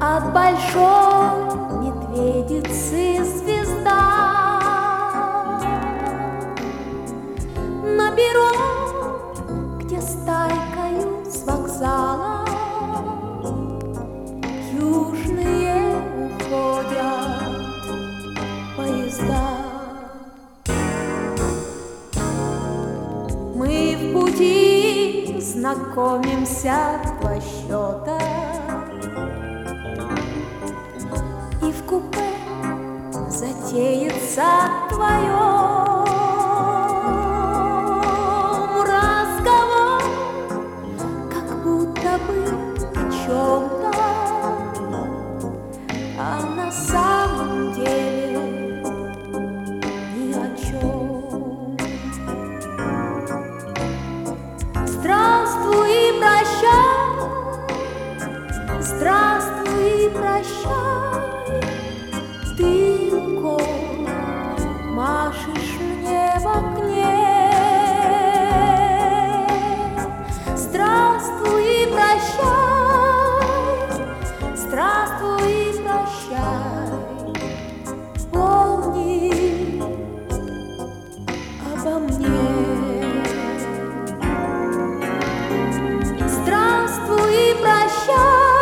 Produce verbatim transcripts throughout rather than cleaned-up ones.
от большой медведицы звезда. На перрон, где стайкою с вокзала южные уходят поезда. Мы в пути знакомимся в два счета, и в купе затеется вдвоем разговор, как будто бы о чем-то, а на самом деле ни о чем. Здравствуй и прощай, здравствуй и прощай, ты рукой машешь мне в окне. Здравствуй и прощай, здравствуй и прощай, помни обо мне. Здравствуй и прощай,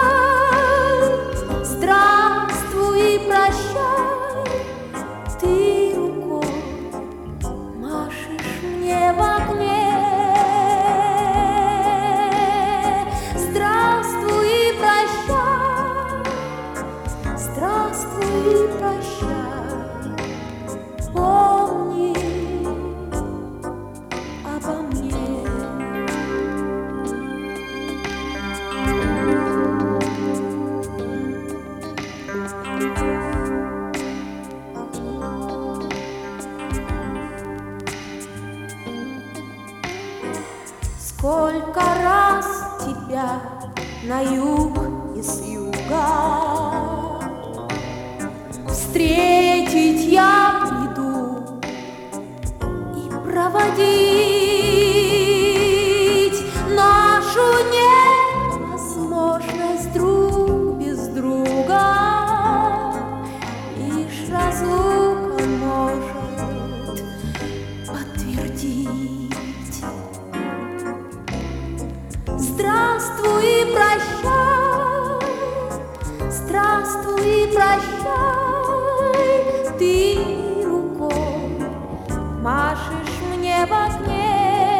здравствуй и прощай, ты рукой машешь мне в окне. Здравствуй и прощай, здравствуй и прощай, помни обо мне. Сколько раз тебя на юг и с юга встретить я приду и проводить нашу невозможность друг без друга. Лишь разлука может подтвердить. Здравствуй и прощай, здравствуй и прощай, ты рукой машешь мне в окне.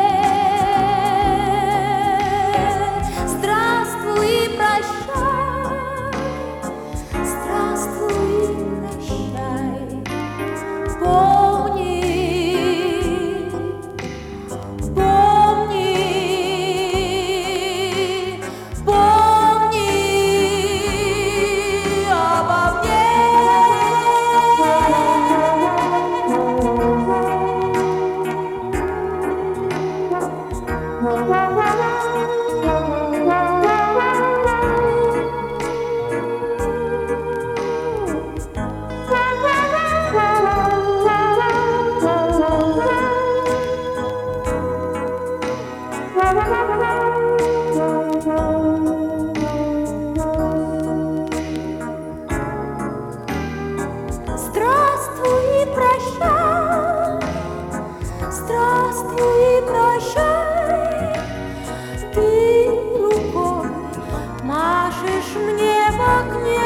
Здравствуй и прощай, здравствуй и прощай, помни, здравствуй и прощай, здравствуй и прощай, ты рукой машешь мне в окне.